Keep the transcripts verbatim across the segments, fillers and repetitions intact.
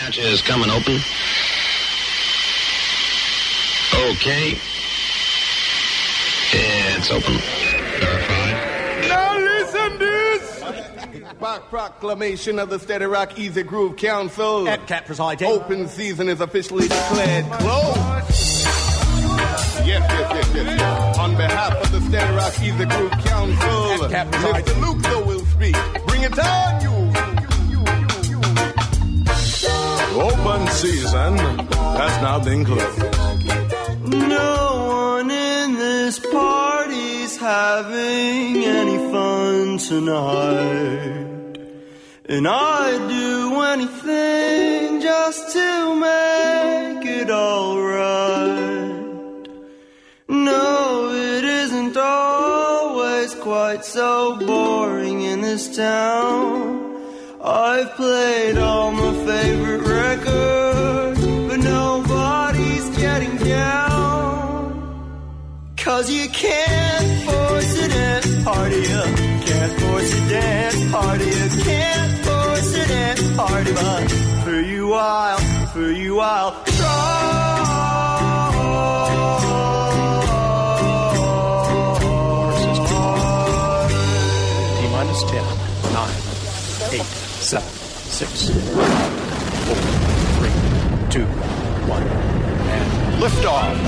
hatch is coming open. Okay. It's open. Verified. Now listen this! By proclamation of the Steady Rock Easy Groove Council, EPCAT presiding. Open season is officially declared closed. Yes, yes, yes, yes, yes. On behalf of the Steady Rock Easy Groove Council, Mister Luke though will speak. Bring it on, you! Open season has now been closed. No one in this party's having any fun tonight, and I'd do anything just to make it all right. No, it isn't always quite so boring in this town. I've played all my favorite records, but nobody's getting down. Cause you can't force a dance party up, can't force a dance party up, can't force a dance party, but for you I'll, for you I'll try. T minus ten, nine, eight, seven, six, five, four, three, two, one, and liftoff.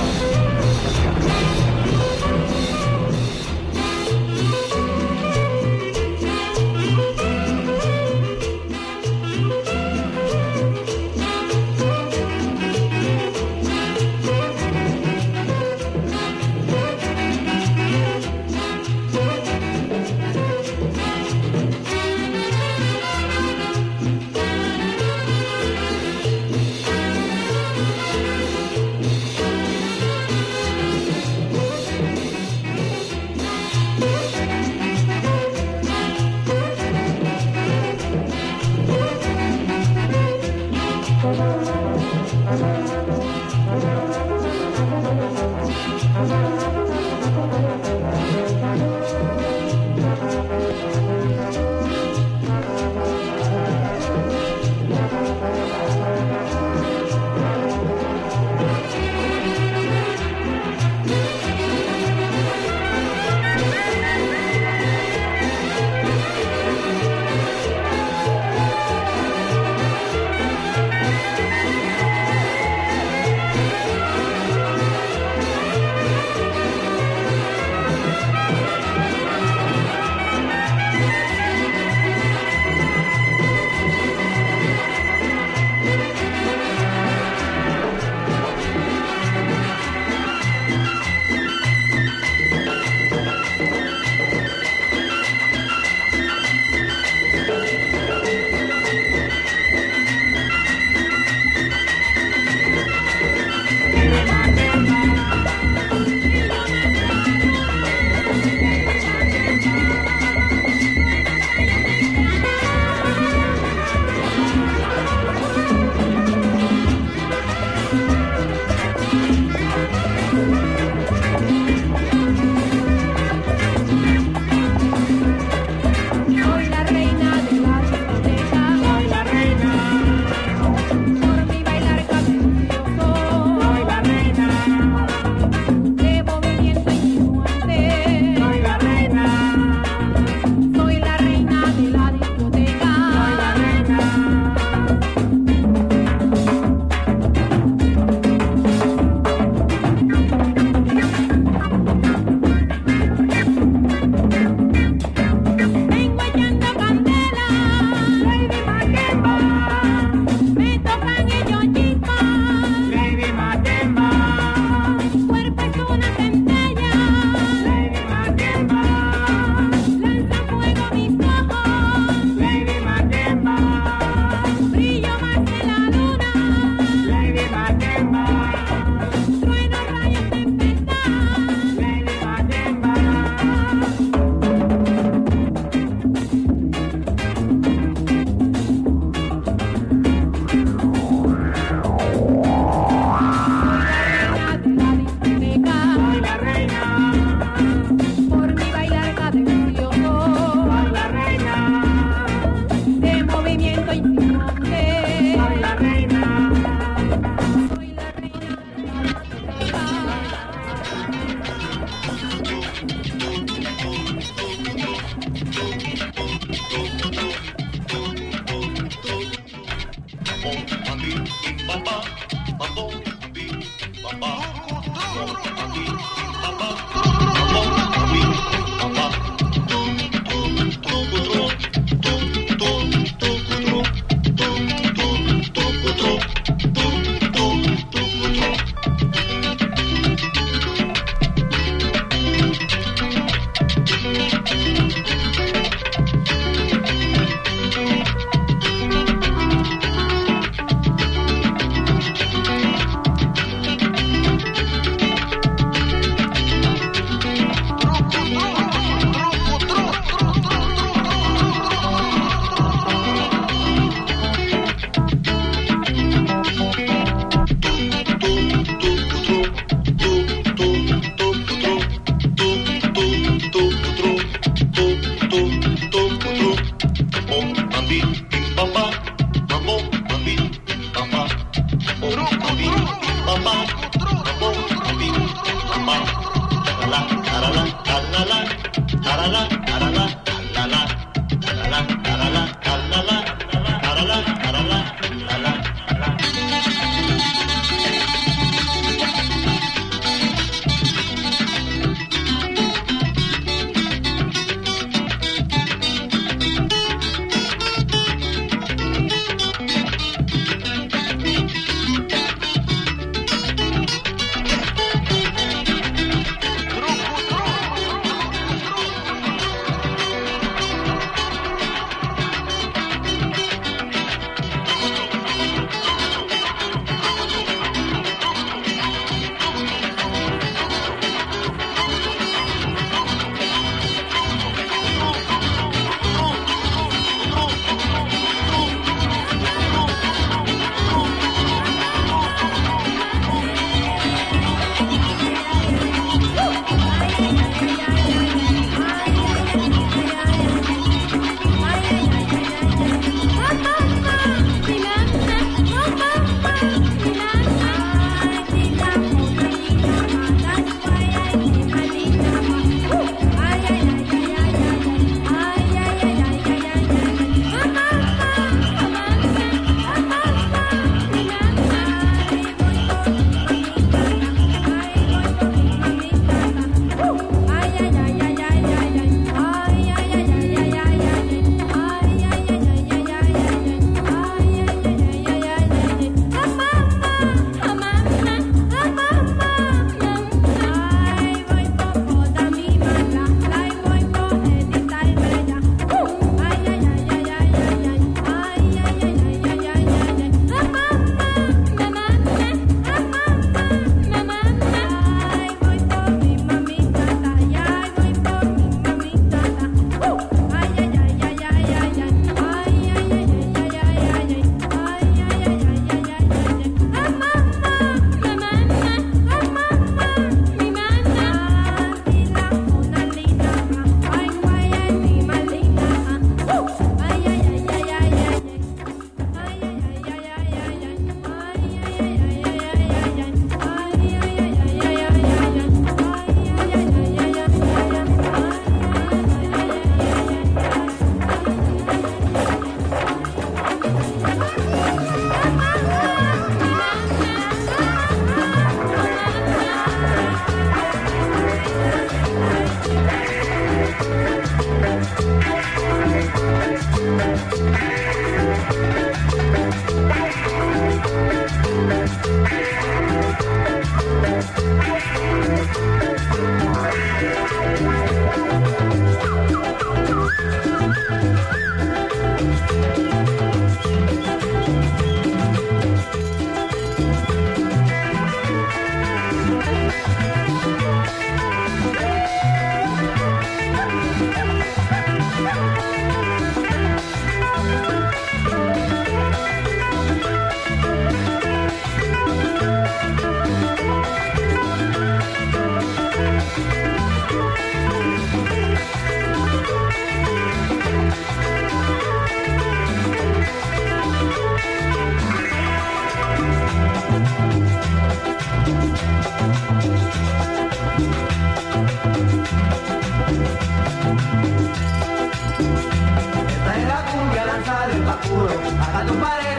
Esta es la cumbia, lanzar el paturo, haga tu pared.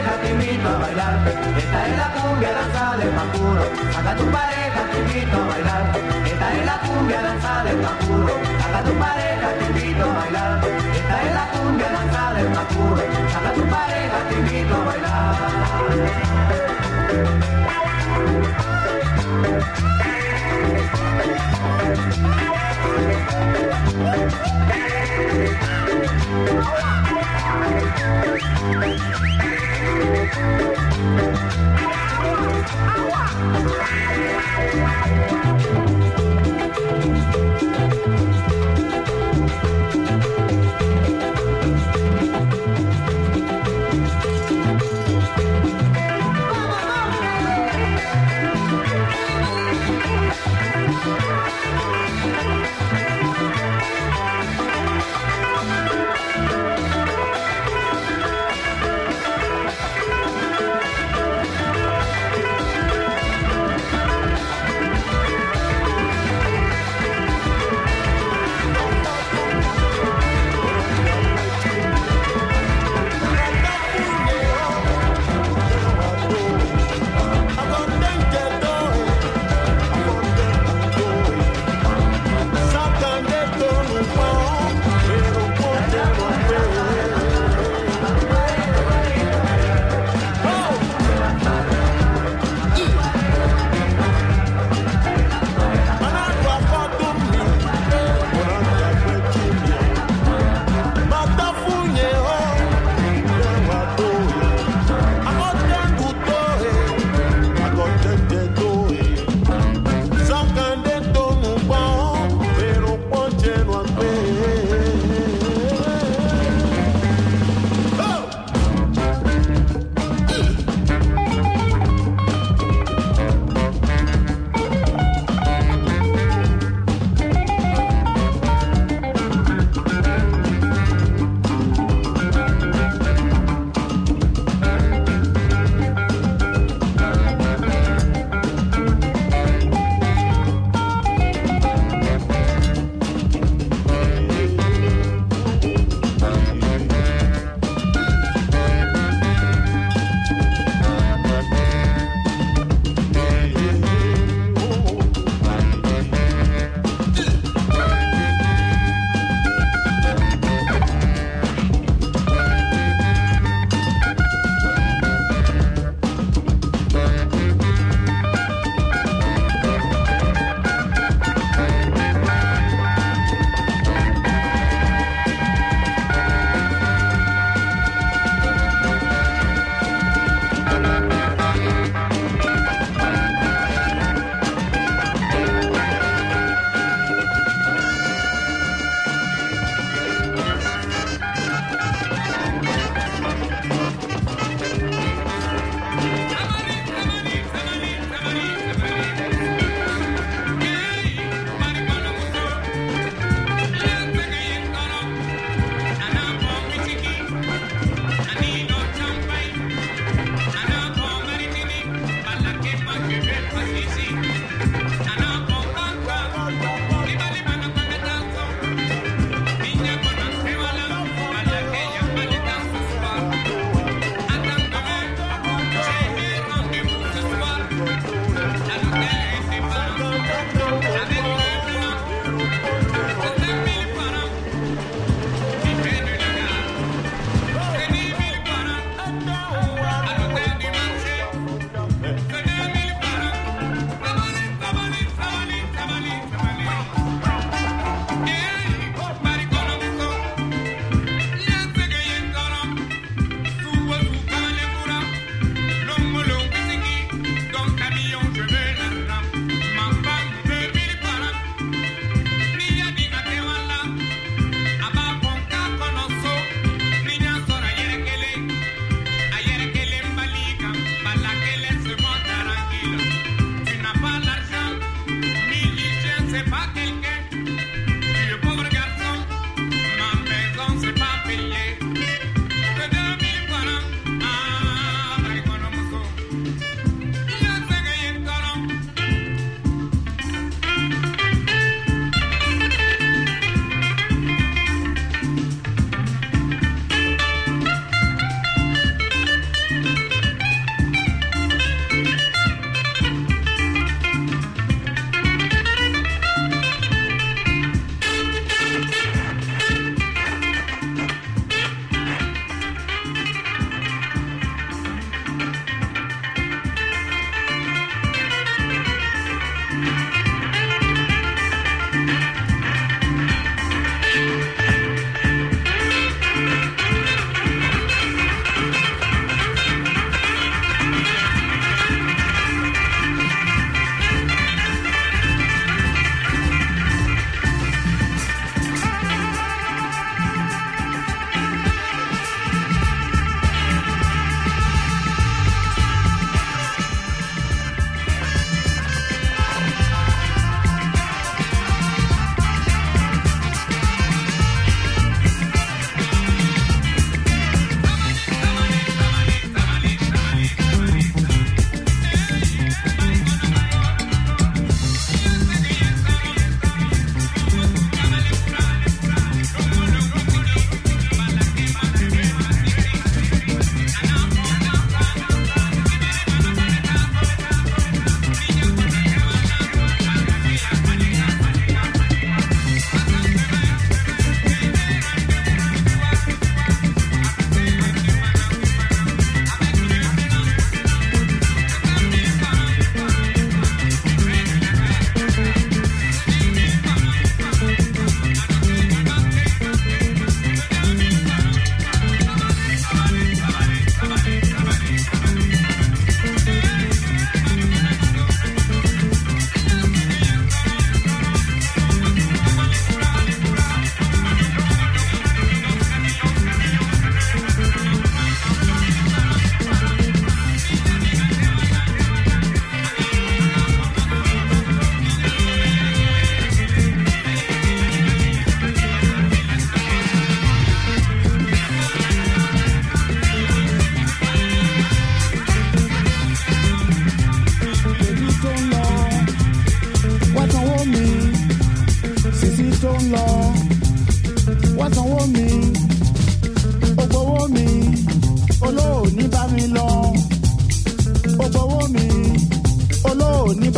pareja, te invito a bailar. Esta es la cumbia, danza del Pacuro. Saca tu pareja, te invito a bailar. Esta es la cumbia, danza del Pacuro. Saca tu pareja, te invito a bailar. Esta es la cumbia, danza del Pacuro. Saca tu pareja, te invito a bailar.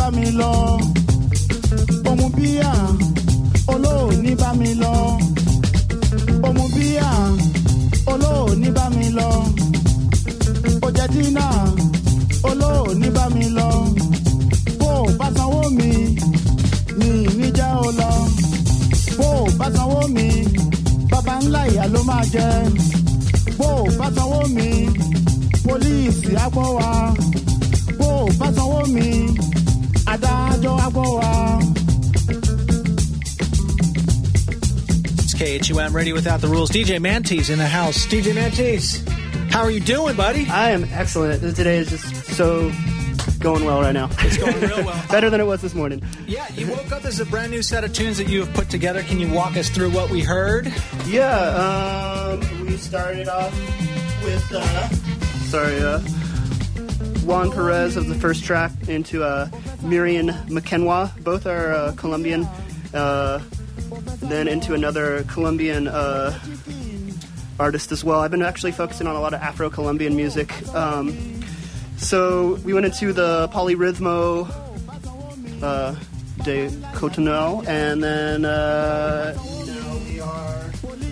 bá mi lọ. Omubia, olóòní bá mi lọ. Omubia, olóòní bá mi lọ. Ojedina, olóòní bá mi lọ. Bó o bá sanwó mi, mi níjà ó lọ. Bó o bá sanwó mi, bàbá ńlá ìyá ló máa jẹ. Bó o bá sanwó mi, pólíìsì á gbọ́ wa. Bó o bá sanwó mi, adájọ́ á gbọ́ wa. It's K H U M Radio Without the Rules. D J Mantis in the house. D J Mantis, how are you doing, buddy? I am excellent. Today is just so going well right now. It's going real well. Better than it was this morning. Yeah, you woke up. There's a brand new set of tunes that you have put together. Can you walk us through what we heard? Yeah, um, we started off with, uh, sorry, uh, Juan Perez of the first track into uh, Miriam Makena. Both are uh, Colombian. Uh, then into another Colombian uh, artist as well. I've been actually focusing on a lot of Afro-Colombian music. Um, so we went into the Polyrhythmo uh, de Cotonel, and then uh, now we are...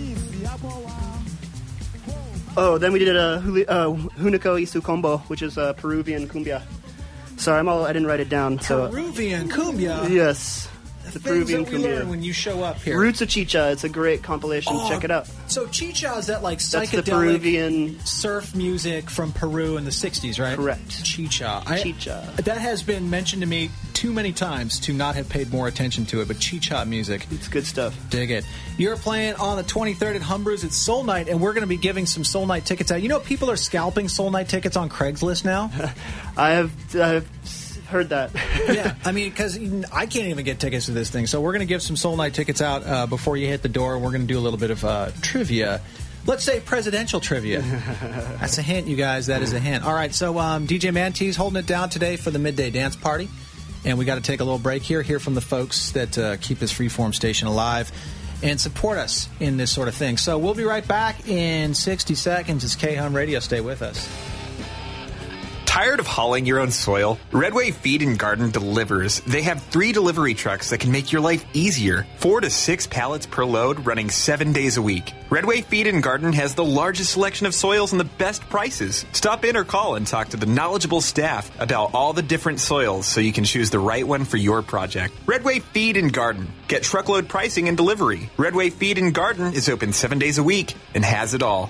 Oh, then we did a uh, Hunico y su Combo, which is a Peruvian cumbia. Sorry, I'm all, I didn't write it down. So, Peruvian cumbia? Yes. The, the Peruvian things that we cumbia. learn when you show up here. Roots of Chicha. It's a great compilation. Oh, check it out. So Chicha, is that like psychedelic That's the Peruvian surf music from Peru in the sixties, right? Correct. Chicha. I, Chicha. That has been mentioned to me too many times to not have paid more attention to it, but Chicha music. It's good stuff. Dig it. You're playing on the twenty-third at Humbrew's. It's Soul Night, and we're going to be giving some Soul Night tickets out. You know, people are scalping Soul Night tickets on Craigslist now? I have... I have heard that. Yeah, I mean, because I can't even get tickets to this thing. So we're going to give some Soul Night tickets out uh, before you hit the door. We're going to do a little bit of uh, trivia. Let's say presidential trivia. That's a hint, you guys. That is a hint. All right, so um, D J Mantis holding it down today for the Midday Dance Party. And we got to take a little break here, hear from the folks that uh, keep this freeform station alive and support us in this sort of thing. So we'll be right back in sixty seconds. It's K-Hum Radio. Stay with us. Tired of hauling your own soil? Redway Feed and Garden delivers. They have three delivery trucks that can make your life easier. Four to six pallets per load, running seven days a week. Redway Feed and Garden has the largest selection of soils and the best prices. Stop in or call and talk to the knowledgeable staff about all the different soils so you can choose the right one for your project. Redway Feed and Garden. Get truckload pricing and delivery. Redway Feed and Garden is open seven days a week and has it all.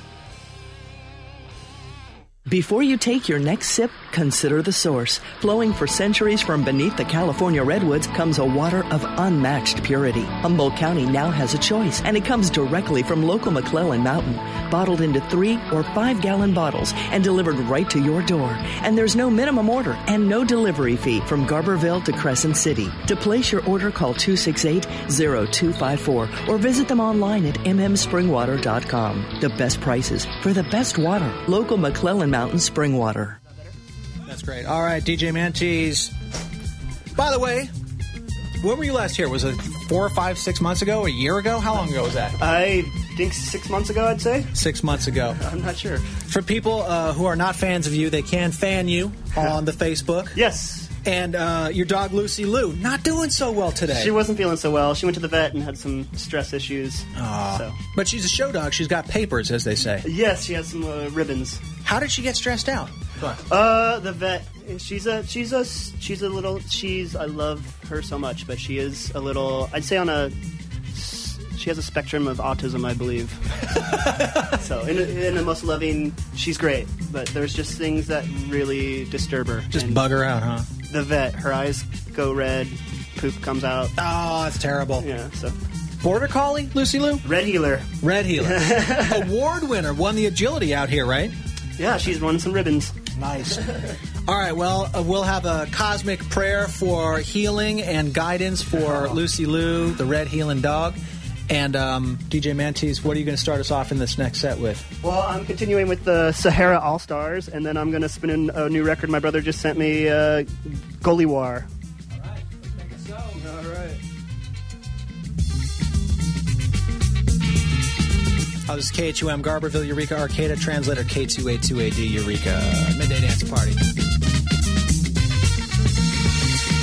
Before you take your next sip, consider the source. Flowing for centuries from beneath the California redwoods comes a water of unmatched purity. Humboldt County now has a choice, and it comes directly from local McClellan Mountain, bottled into three or five gallon bottles and delivered right to your door. And there's no minimum order and no delivery fee from Garberville to Crescent City. To place your order, call two six eight, zero two five four or visit them online at m m spring water dot com. The best prices for the best water. Local McClellan Mountain spring water. That's great. All right, D J Mantis. By the way, when were you last here? Was it four or five, six months ago? A year ago? How long ago was that? I think six months ago, I'd say. Six months ago. I'm not sure. For people uh, who are not fans of you, they can fan you on the Facebook. Yes. And uh, your dog, Lucy Lou, not doing so well today. She wasn't feeling so well. She went to the vet and had some stress issues. Aww. So. But she's a show dog. She's got papers, as they say. Yes, she has some uh, ribbons. How did she get stressed out? Uh, the vet. She's a she's a she's a little she's I love her so much, but she is a little. I'd say on a she has a spectrum of autism, I believe. So in, in the most loving, she's great, but there's just things that really disturb her. Just and bug her out, huh? The vet. Her eyes go red. Poop comes out. Oh, that's terrible. Yeah. So. Border Collie, Lucy Lou? Red Heeler. Red Heeler. Award winner. Won the agility out here, right? Yeah, she's won some ribbons. Nice. All right, well, uh, we'll have a cosmic prayer for healing and guidance for oh. Lucy Lou, the red healing dog. And um, D J Mantis, what are you going to start us off in this next set with? Well, I'm continuing with the Sahara All-Stars, and then I'm going to spin in a new record my brother just sent me, uh, Goliwar. All right, let's make it so. All right. Oh, this is K H U M, Garberville, Eureka, Arcata, translator K two eighty-two A D, Eureka. Midday Dance Party.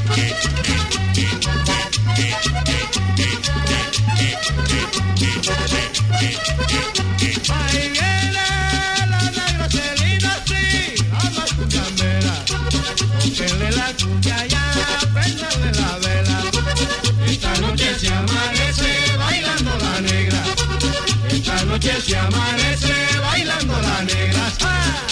Se amanece bailando la negra. ¡Ah!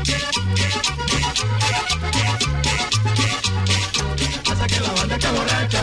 Hasta que la banda está borracha.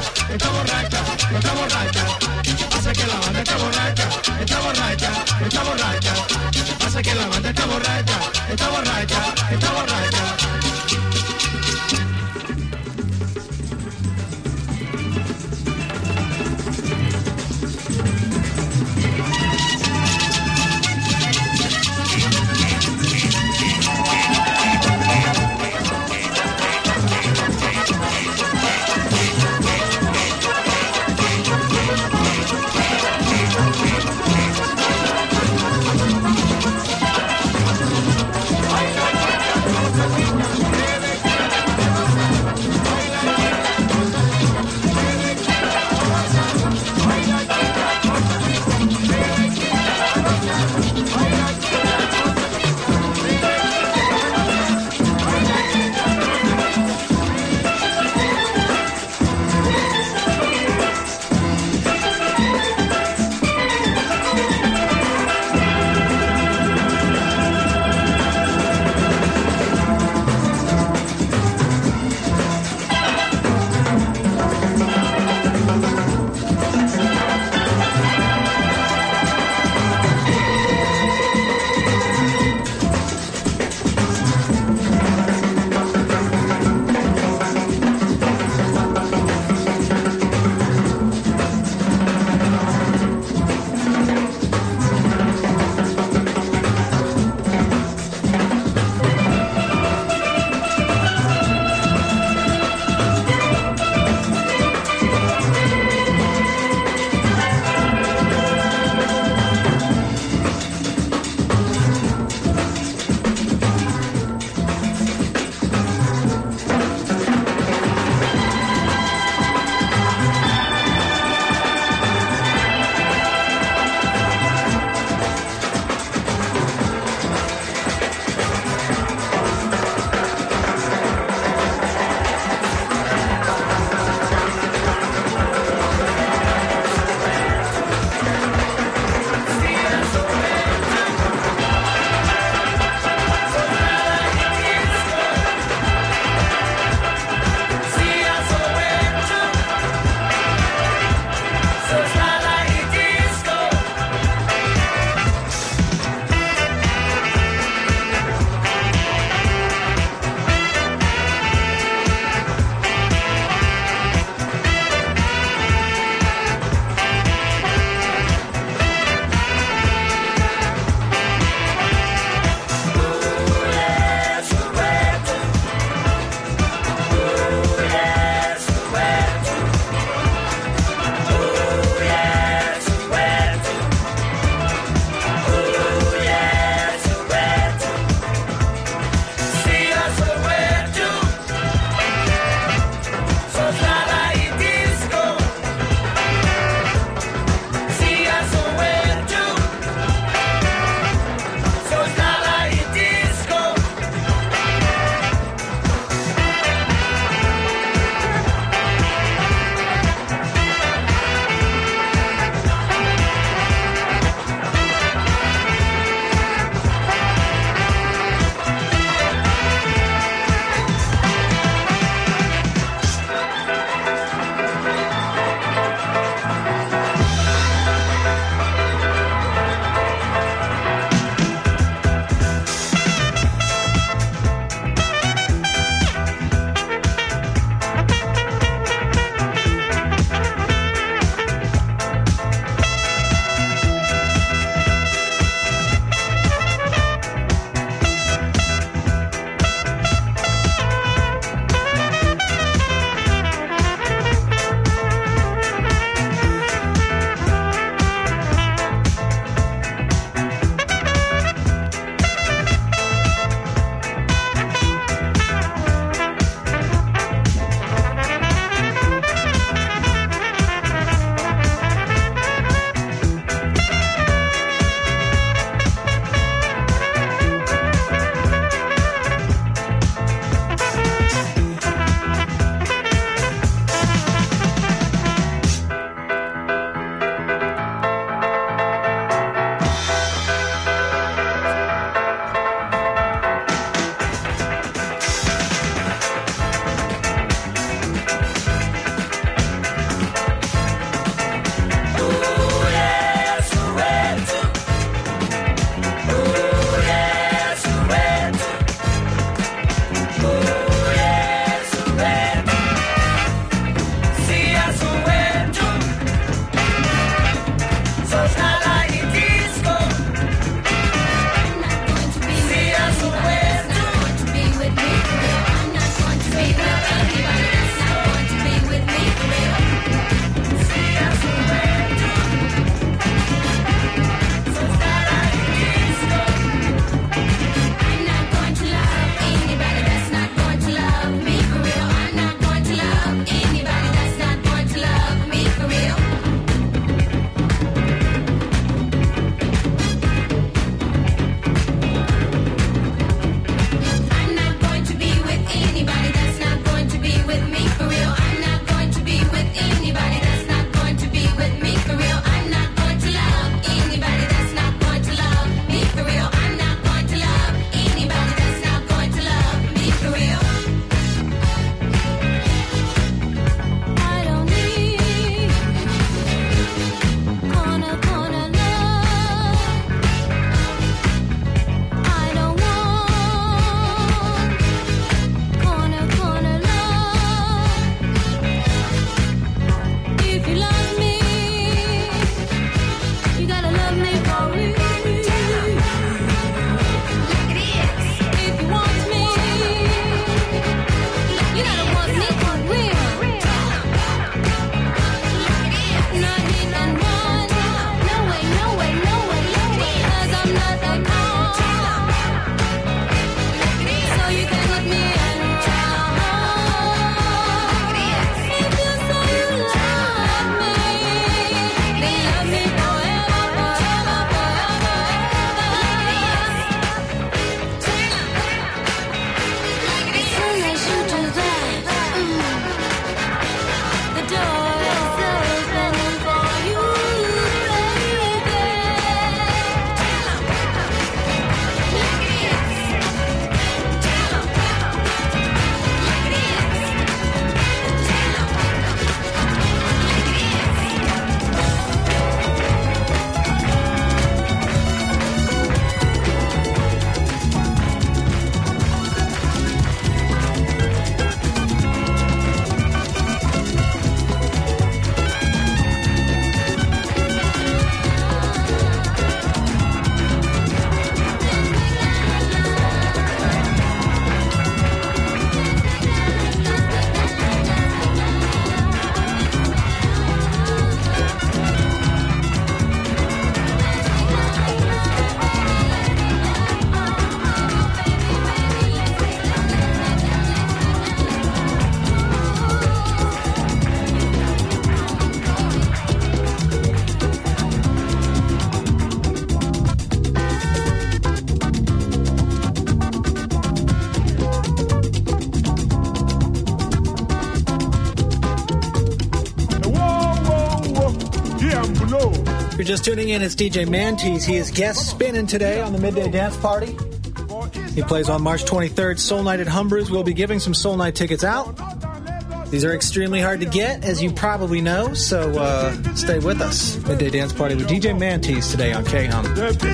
If you're just tuning in, it's D J Mantees. He is guest spinning today on the Midday Dance Party. He plays on March twenty-third, Soul Night at Humbroo's. We'll be giving some Soul Night tickets out. These are extremely hard to get, as you probably know, so uh, stay with us. Midday Dance Party with D J Mantees today on K-Hum.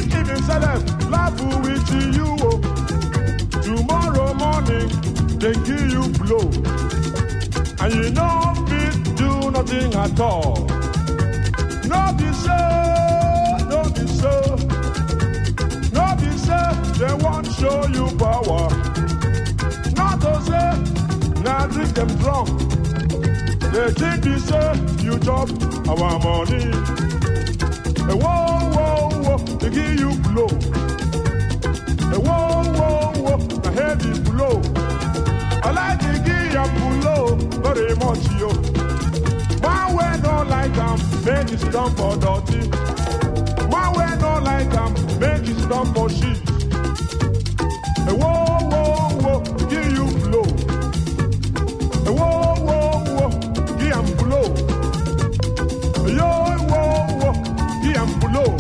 Tomorrow morning, they give you blow. And you know fit do nothing at all. No be so, no be so. No be so, they won't show you power. Not to say, now drink them drunk. They think they say, you chop our money. Hey, whoa, whoa, whoa, they give you blow. Hey, whoa, whoa, whoa, the heavy blow. I like the give you blow very much, yo. My way don't like them, make it done for dirty. My way don't like them, make it done for shit. Hey, whoa, whoa, whoa, give you blow. Hey, whoa, whoa, whoa, give him blow. Hey, yo, whoa, whoa, give him blow.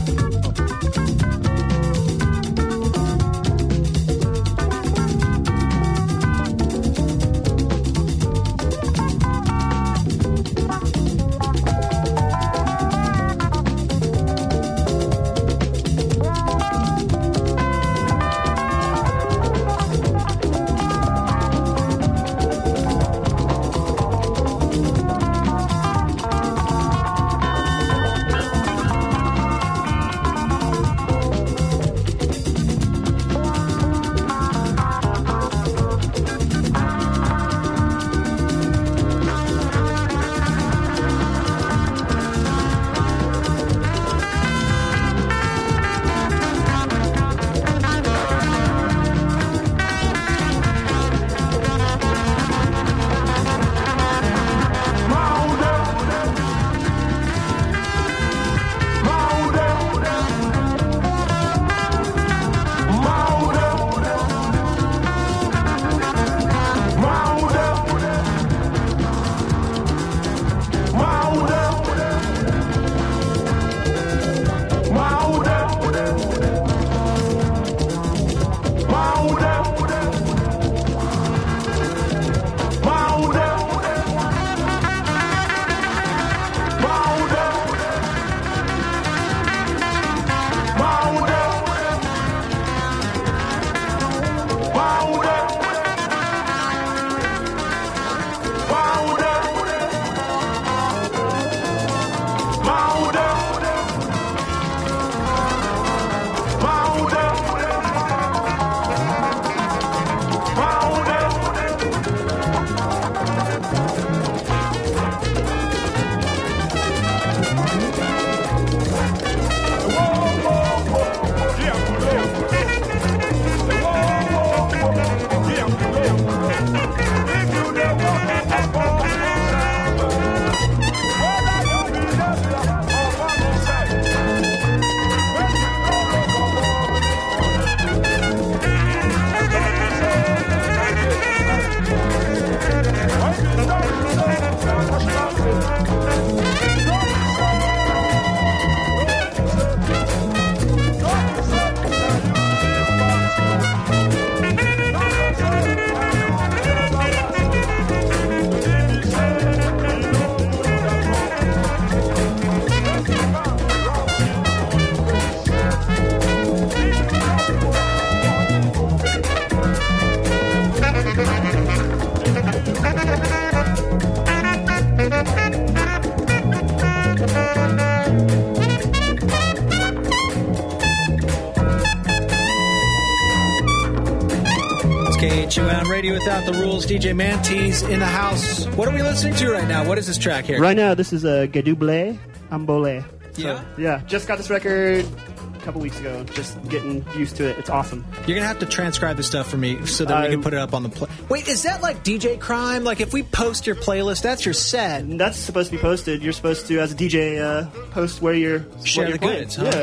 K H U M Radio Without the Rules. D J Mantees in the house. What are we listening to right now? What is this track here? Right now, this is a Gadouble Ambole. So, Yeah? Yeah, just got this record a couple weeks ago. Just getting used to it. It's awesome. You're going to have to transcribe the stuff for me so that we I- can put it up on the play. Wait, is that like D J Crime? Like if we post your playlist, that's your set. That's supposed to be posted. You're supposed to, as a D J, uh, post where you're Share what you're the playing. goods, huh? Yeah.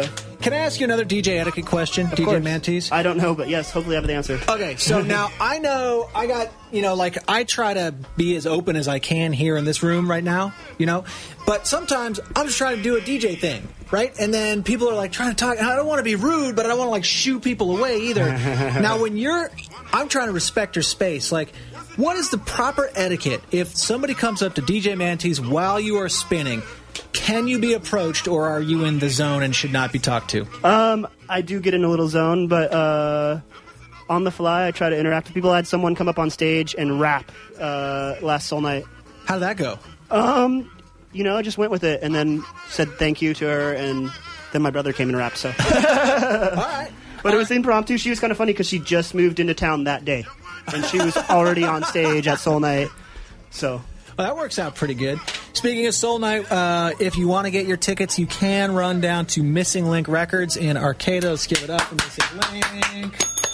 can I ask you another D J etiquette question, Of D J course. Mantis? I don't know, but yes, hopefully I have the answer. Okay, so now I know I got, you know, like I try to be as open as I can here in this room right now, you know, but sometimes I'm just trying to do a D J thing, right? And then people are like trying to talk, and I don't want to be rude, but I don't want to like shoo people away either. Now, when you're, I'm trying to respect your space, like, what is the proper etiquette if somebody comes up to D J Mantis while you are spinning? Can you be approached, or are you in the zone and should not be talked to? Um, I do get in a little zone, but uh, on the fly, I try to interact with people. I had someone come up on stage and rap uh, last Soul Night. How did that go? Um, you know, I just went with it and then said thank you to her, and then my brother came and rapped. So, all right. But it was impromptu. She was kind of funny because she just moved into town that day, and she was already on stage at Soul Night. So. Well, that works out pretty good. Speaking of Soul Night, uh, if you want to get your tickets, you can run down to Missing Link Records in Arcata. Let's give it up for Missing Link.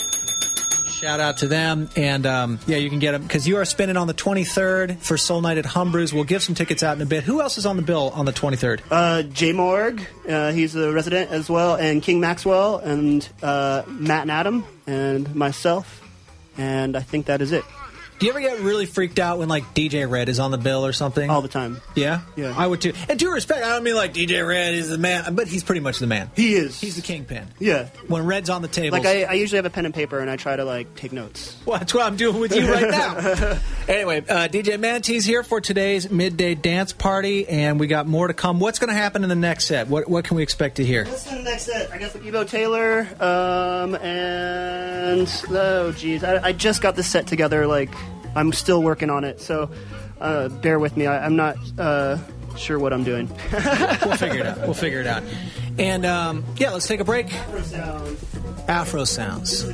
Shout out to them. And, um, yeah, you can get them because you are spinning on the twenty-third for Soul Night at Humbrew's. We'll give some tickets out in a bit. Who else is on the bill on the twenty-third? Uh, Jay Morg, uh, he's a resident as well, and King Maxwell, and uh, Matt and Adam, and myself, and I think that is it. Do you ever get really freaked out when, like, D J Red is on the bill or something? All the time. Yeah? Yeah. I would, too. And due respect, I don't mean, like, D J Red is the man, but he's pretty much the man. He is. He's the kingpin. Yeah. When Red's on the table. Like, I, I usually have a pen and paper, and I try to, like, take notes. Well, that's what I'm doing with you right now. Anyway, uh, D J Mantis here for today's Midday Dance Party, and we got more to come. What's going to happen in the next set? What what can we expect to hear? What's in the next set? I got the Ebo Taylor, um, and, oh, geez, I, I just got this set together, like... I'm still working on it, so uh, bear with me. I, I'm not uh, sure what I'm doing. We'll figure it out. We'll figure it out. And, um, yeah, let's take a break. Afro Sounds. Afro Sounds.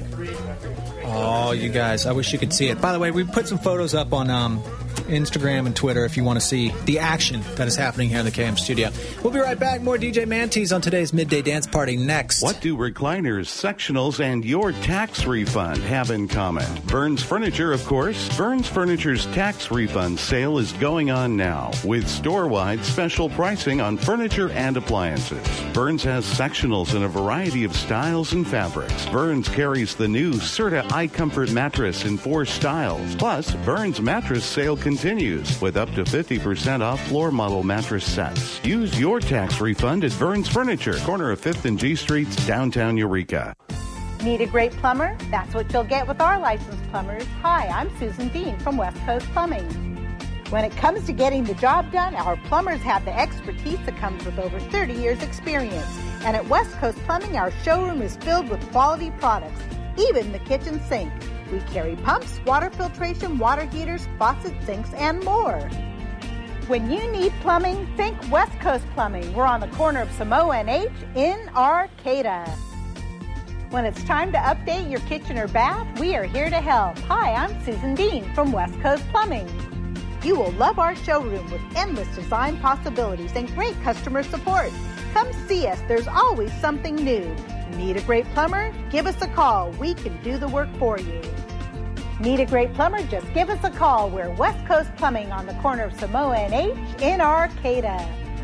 Oh, you guys, I wish you could see it. By the way, we put some photos up on um, Instagram and Twitter if you want to see the action that is happening here in the K M studio. We'll be right back. More D J Mantis on today's Midday Dance Party next. What do recliners, sectionals, and your tax refund have in common? Vern's Furniture, of course. Vern's Furniture's tax refund sale is going on now with store-wide special pricing on furniture and appliances. Vern's has sectionals in a variety of styles and fabrics. Vern's carries the new Serta iComfort mattress in four styles. Plus, Vern's mattress sale continues with up to fifty percent off floor model mattress sets. Use your tax refund at Vern's Furniture, corner of fifth and G Streets, downtown Eureka. Need a great plumber? That's what you'll get with our licensed plumbers. Hi, I'm Susan Dean from West Coast Plumbing. When it comes to getting the job done, our plumbers have the expertise that comes with over thirty years experience. And at West Coast Plumbing, our showroom is filled with quality products, even the kitchen sink. We carry pumps, water filtration, water heaters, faucet sinks, and more. When you need plumbing, think West Coast Plumbing. We're on the corner of Samoa and H in Arcata. When it's time to update your kitchen or bath, we are here to help. Hi, I'm Susan Dean from West Coast Plumbing. You will love our showroom with endless design possibilities and great customer support. Come see us. There's always something new. Need a great plumber? Give us a call. We can do the work for you. Need a great plumber? Just give us a call. We're West Coast Plumbing on the corner of Samoa and H in Arcata.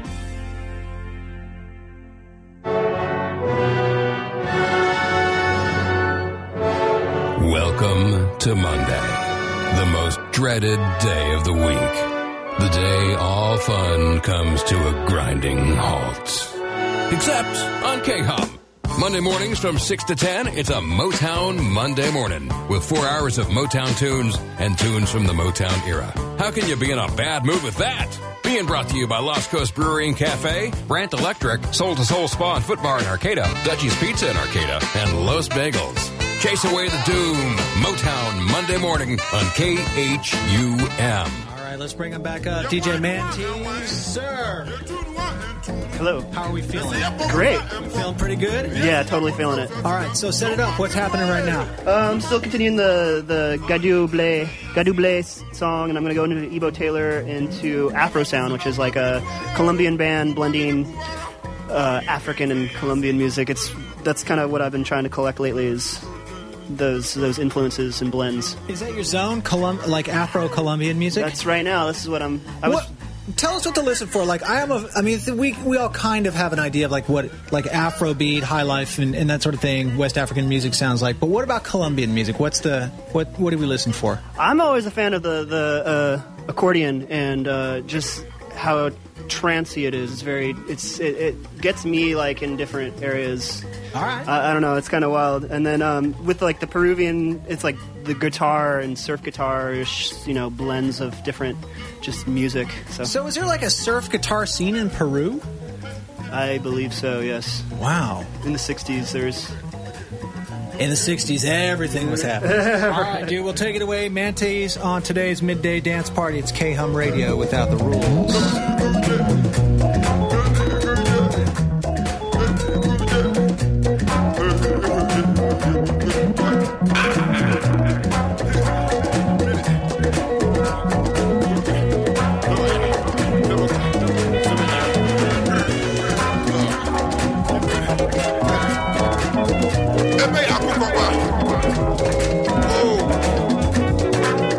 Welcome to Monday, the most dreaded day of the week. The day all fun comes to a grinding halt. Except on K-Hum. Monday mornings from six to ten, it's a Motown Monday morning with four hours of Motown tunes and tunes from the Motown era. How can you be in a bad mood with that? Being brought to you by Lost Coast Brewery and Cafe, Brant Electric, Soul to Soul Spa and Foot Bar in Arcata, Dutchie's Pizza in Arcata, and Los Bagels. Chase away the doom. Motown Monday morning on K H U M. All right, let's bring him back up. D J Mantis, sir. Hello. How are we feeling? Great. We feeling pretty good? Yeah, totally feeling it. All right, so set it up. What's happening right now? I'm um, still continuing the the Gadu Blé Gadu Blé song, and I'm going to go into Ebo Taylor into Afro Sound, which is like a Colombian band blending uh, African and Colombian music. It's that's kind of what I've been trying to collect lately. Is those those influences and blends. Is that your zone, Colum- like Afro-Colombian music? That's right now. This is what I'm... I was, what, tell us what to listen for. Like I am a, I mean, we we all kind of have an idea of like what like Afrobeat, high life, and, and that sort of thing. West African music sounds like. But what about Colombian music? What's the what? What do we listen for? I'm always a fan of the the uh, accordion and uh, just how trancey it is. It's very. It's it, it gets me like in different areas. All right. I, I don't know. It's kind of wild. And then um, with like the Peruvian, it's like the guitar and surf guitar-ish, you know, blends of different just music. So. So is there like a surf guitar scene in Peru? I believe so. Yes. Wow. In the sixties, there's. In the sixties, everything was happening. All right, dude, we'll take it away. Mantes on today's Midday Dance Party. It's K-Hum Radio without the rules.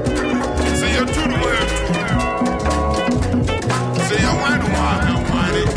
Say I want to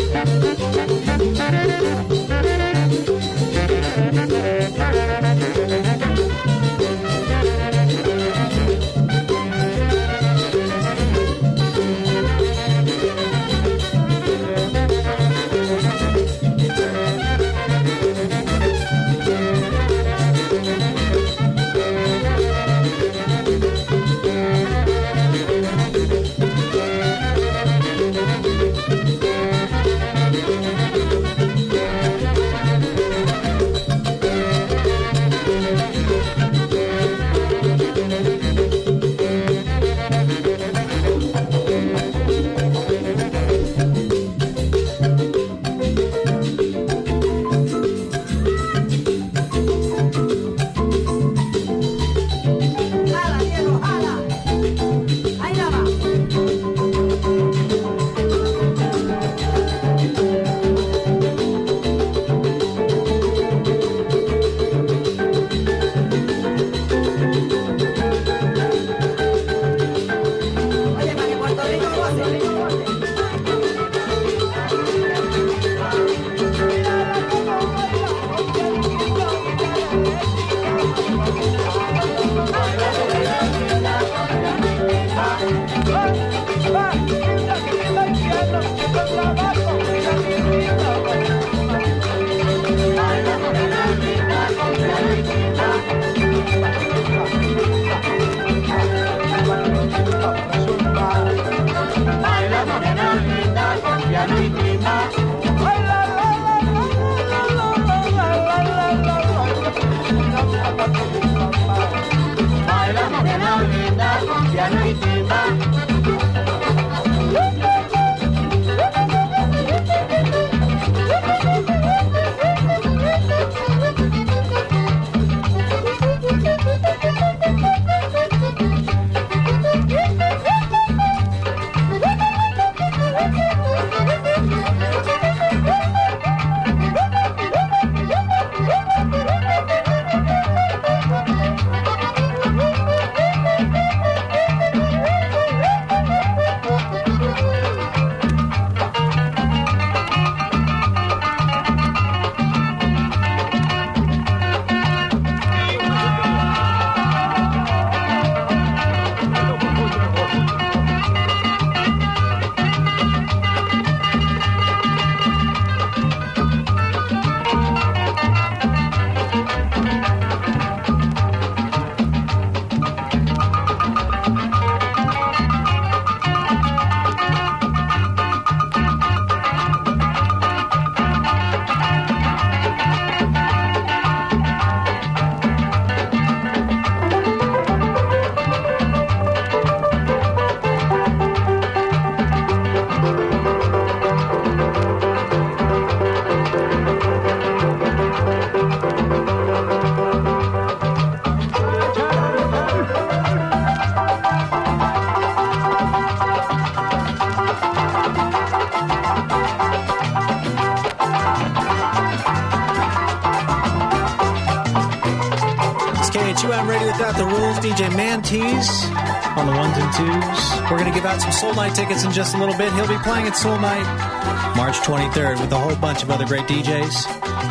Without the Rules, D J Mantees on the ones and twos. We're going to give out some Soul Night tickets in just a little bit. He'll be playing at Soul Night March twenty-third with a whole bunch of other great D Js.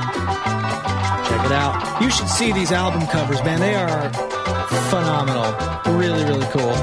Check it out. You should see these album covers, man. They are phenomenal. Really, really cool.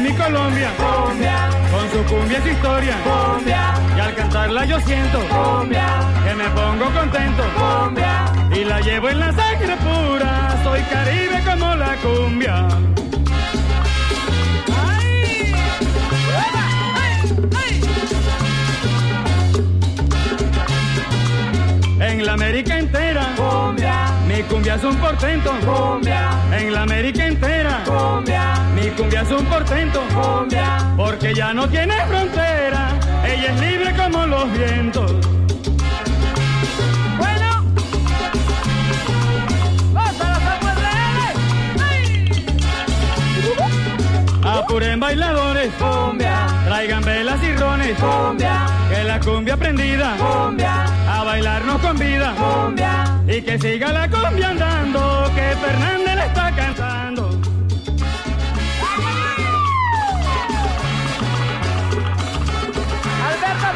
mi Colombia, cumbia, con su cumbia y su historia, cumbia, y al cantarla yo siento, cumbia, que me pongo contento, cumbia, y la llevo en la sangre pura, soy Caribe como la cumbia. En la América entera, cumbia, mi cumbia es un portento, cumbia, en la América entera, cumbia, mi cumbia es un portento, cumbia, porque ya no tiene frontera, ella es libre como los vientos. Bueno, apuren bailadores, cumbia, traigan velas y rones, cumbia, que la cumbia prendida, cumbia, a bailarnos con vida, cumbia, y que siga la cumbia andando, que Fernández la está cantando. Alberto,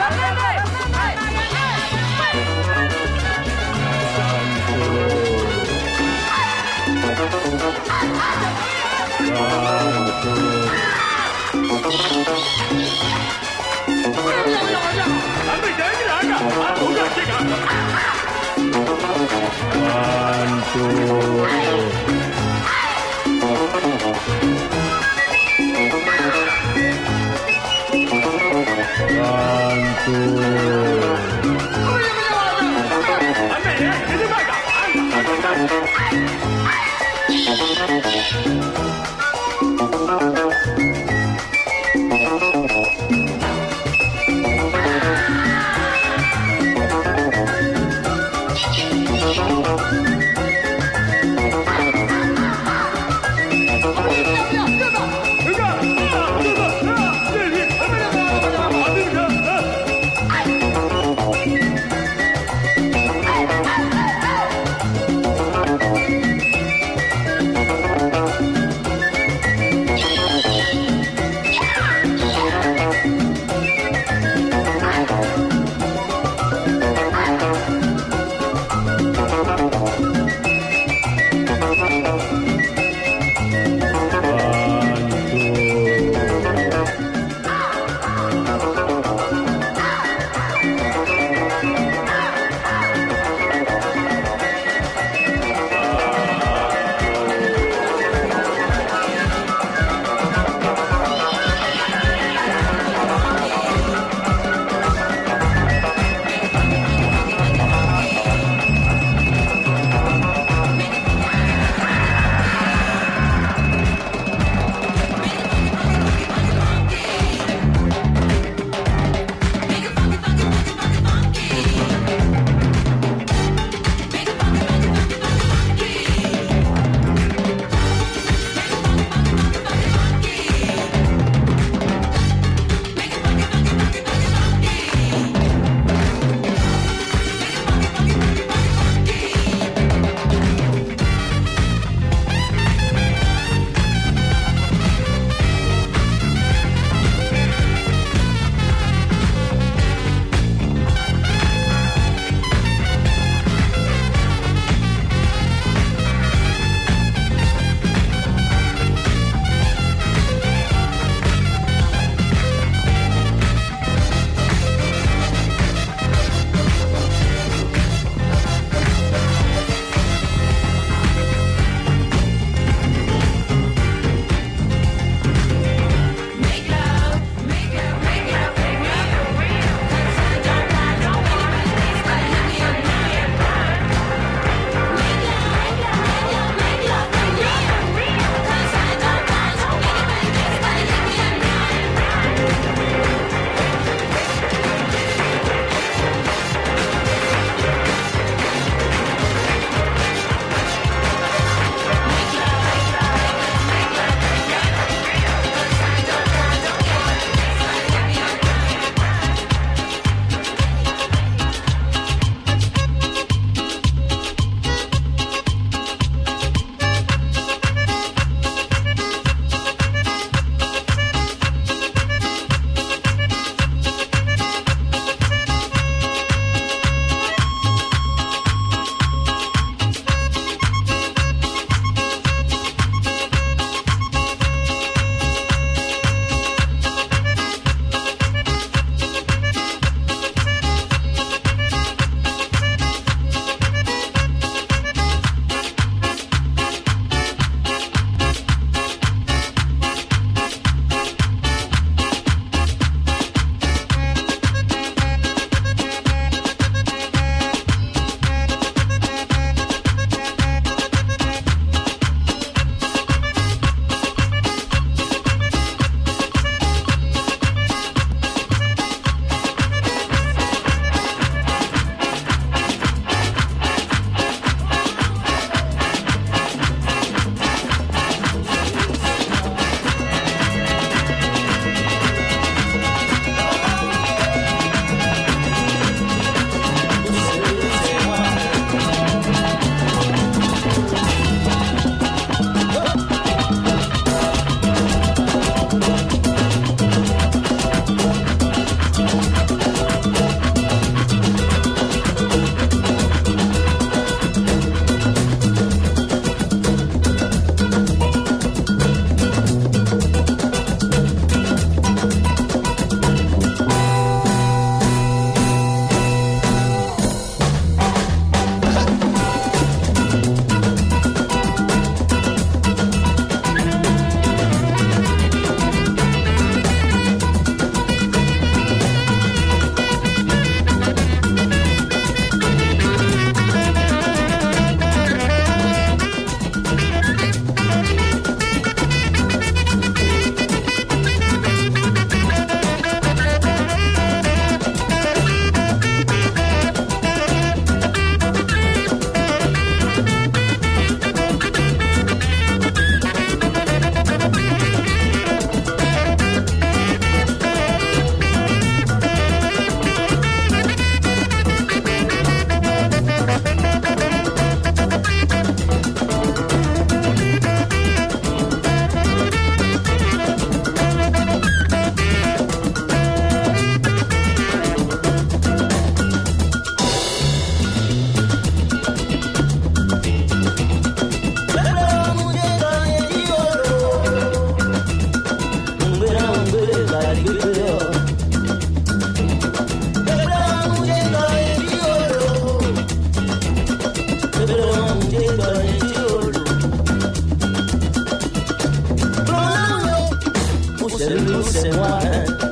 c'est moi.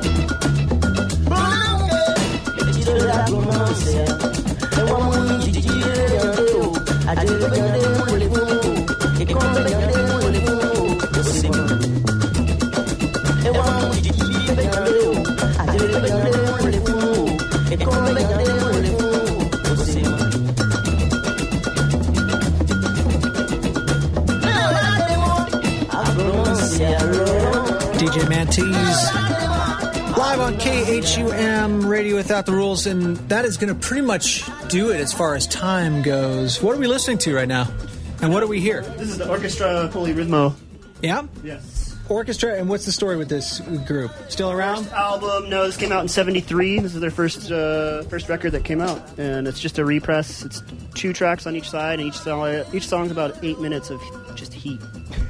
Et tu l'as commencé. Et moi, mon dit, tu es un déo. A Dieu, regardez mon les fous. Et quand regardez mon les fous, c'est moi. Et moi, mon dit, tu es un déo. A Dieu, regardez mon les fous. Et quand regardez mon les fous, c'est moi. D J Mantees, live on K H U M Radio Without the Rules, and that is going to pretty much do it as far as time goes. What are we listening to right now? And what do we hear? This is the Orchestra Polyrhythmo. Yeah? Yes. Orchestra, and what's the story with this group? Still around? First album, no, this came out in seventy-three. This is their first uh, first record that came out, and it's just a repress. It's two tracks on each side, and each song, each song's about eight minutes of just heat.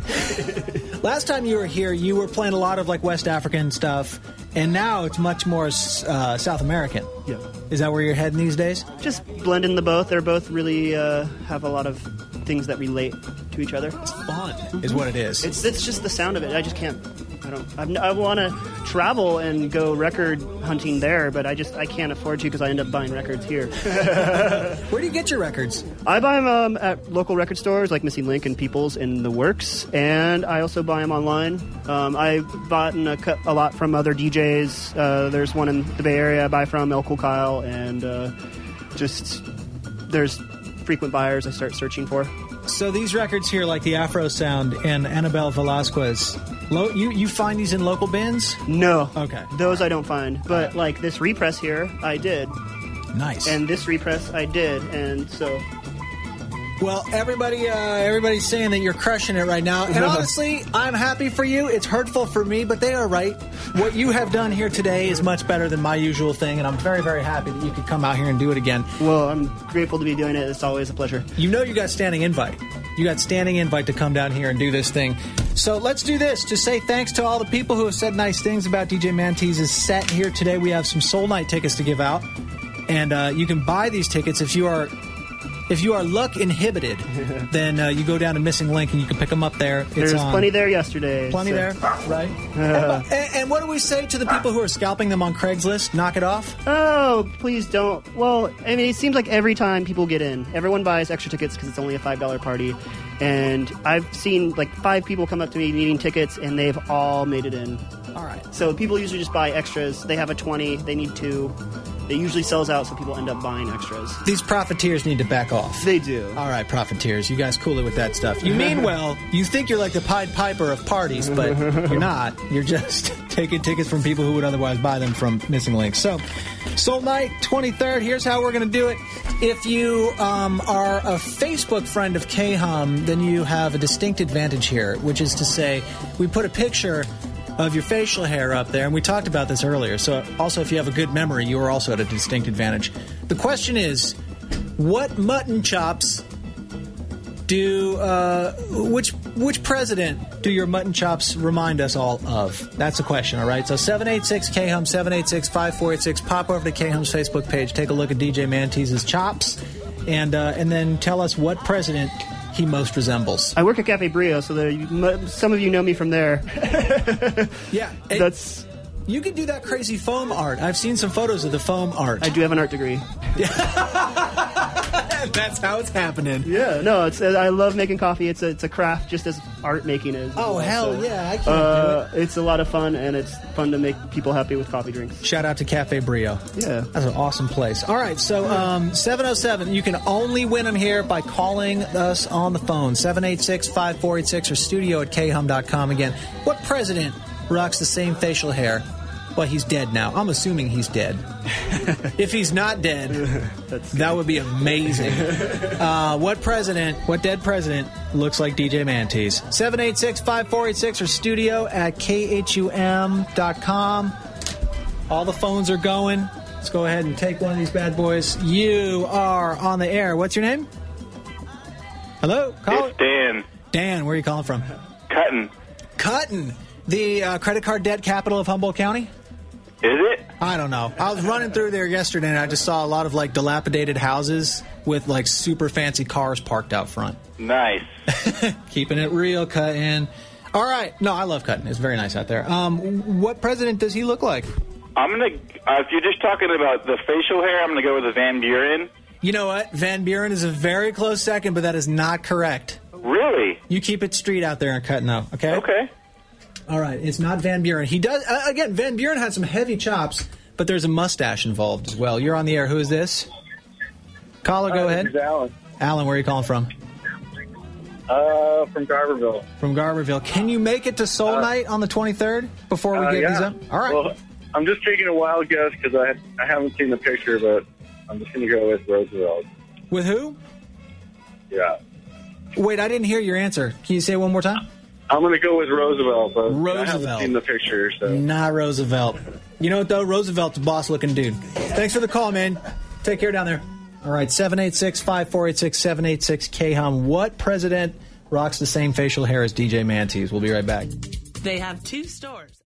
Last time you were here, you were playing a lot of like West African stuff, and now it's much more uh, South American. Yeah. Is that where you're heading these days? Just blending the both. They're both really uh, have a lot of things that relate to each other. It's fun, is what it is. It's it's just the sound of it. I just can't. I don't. I've, I want to travel and go record hunting there, but I just I can't afford to because I end up buying records here. Where do you get your records? I buy them um, at local record stores like Missing Link and People's in the Works, and I also buy them online. Um, I bought a, a lot from other D Js. Uh, there's one in the Bay Area I buy from, El Cool Kyle, and uh, just there's frequent buyers I start searching for. So these records here, like the Afro Sound and Annabelle Velasquez, lo- you, you find these in local bins? No. Okay. Those I don't find. But like this repress here, I did. Nice. And this repress, I did. And so... Well, everybody, uh, everybody's saying that you're crushing it right now. And honestly, I'm happy for you. It's hurtful for me, but they are right. What you have done here today is much better than my usual thing, and I'm very, very happy that you could come out here and do it again. Well, I'm grateful to be doing it. It's always a pleasure. You know you got standing invite. You got standing invite to come down here and do this thing. So let's do this. Just say thanks to all the people who have said nice things about D J Mantees' set here today. We have some Soul Night tickets to give out, and uh, you can buy these tickets if you are... If you are luck inhibited, then uh, you go down to Missing Link and you can pick them up there. It's There's on. plenty there yesterday. Plenty so. there, right? Uh, and, and what do we say to the people who are scalping them on Craigslist? Knock it off? Oh, please don't. Well, I mean, it seems like every time people get in, everyone buys extra tickets because it's only a five dollar party. And I've seen like five people come up to me needing tickets, and they've all made it in. All right. So people usually just buy extras. They have a twenty. They need two. It usually sells out, so people end up buying extras. These profiteers need to back off. They do. All right, profiteers. You guys cool it with that stuff. You mean well. You think you're like the Pied Piper of parties, but you're not. You're just taking tickets from people who would otherwise buy them from Missing Link. So, Soul Night, twenty-third. Here's how we're going to do it. If you um, are a Facebook friend of K-Hum, then you have a distinct advantage here, which is to say we put a picture of your facial hair up there, and we talked about this earlier. So also, if you have a good memory, you are also at a distinct advantage. The question is, what mutton chops do uh, which which president do your mutton chops remind us all of? That's the question, all right? So seven eight six K H U M, seven eight six, five four eight six. Pop over to K-Hum's Facebook page. Take a look at D J Mantees' chops, and uh, and then tell us what president he most resembles. I work at Cafe Brio, so there, you, some of you know me from there. Yeah. That's... You can do that crazy foam art. I've seen some photos of the foam art. I do have an art degree. That's how it's happening. Yeah, no, it's. I love making coffee. It's a, it's a craft just as art making is. Oh, well, hell so, yeah, I can't uh, do it. It's a lot of fun, and it's fun to make people happy with coffee drinks. Shout out to Cafe Brio. Yeah. That's an awesome place. All right, so um, seven oh seven, you can only win them here by calling us on the phone, seven eight six, five four eight six, or studio at K Hum dot com. Again, what president rocks the same facial hair? Well, he's dead now. I'm assuming he's dead. If he's not dead, that would be amazing. Uh, what president, what dead president looks like D J Mantees? seven eight six, five four eight six or studio at K H U M dot com. All the phones are going. Let's go ahead and take one of these bad boys. You are on the air. What's your name? Hello? Call It's Dan. Dan, where are you calling from? Cutting. Cutting. The uh, credit card debt capital of Humboldt County? Is it? I don't know. I was running through there yesterday, and I just saw a lot of, like, dilapidated houses with, like, super fancy cars parked out front. Nice. Keeping it real, Cutting. All right. No, I love cutting. It's very nice out there. Um, what president does he look like? I'm gonna. Uh, if you're just talking about the facial hair, I'm gonna go with the Van Buren. You know what? Van Buren is a very close second, but that is not correct. Really? You keep it street out there and cutting, though. Okay. Okay. All right. It's not Van Buren. He does uh, again. Van Buren had some heavy chops, but there's a mustache involved as well. You're on the air. Who is this? Caller, go uh, ahead. This is Alan. Alan, where are you calling from? Uh, from Garberville. From Garberville. Can you make it to Soul Uh, Night on the twenty-third before we Uh, get yeah. these up? All right. Well, I'm just taking a wild guess because I I haven't seen the picture, but I'm just going to go with Roosevelt. With who? Yeah. Wait, I didn't hear your answer. Can you say it one more time? I'm going to go with Roosevelt, but I Roosevelt. haven't seen the picture, so. Not Roosevelt. You know what, though? Roosevelt's a boss-looking dude. Thanks for the call, man. Take care down there. All right, seven eight six, five four eight six, seven eight six, K H O M. What president rocks the same facial hair as D J Mantis? We'll be right back. They have two stores.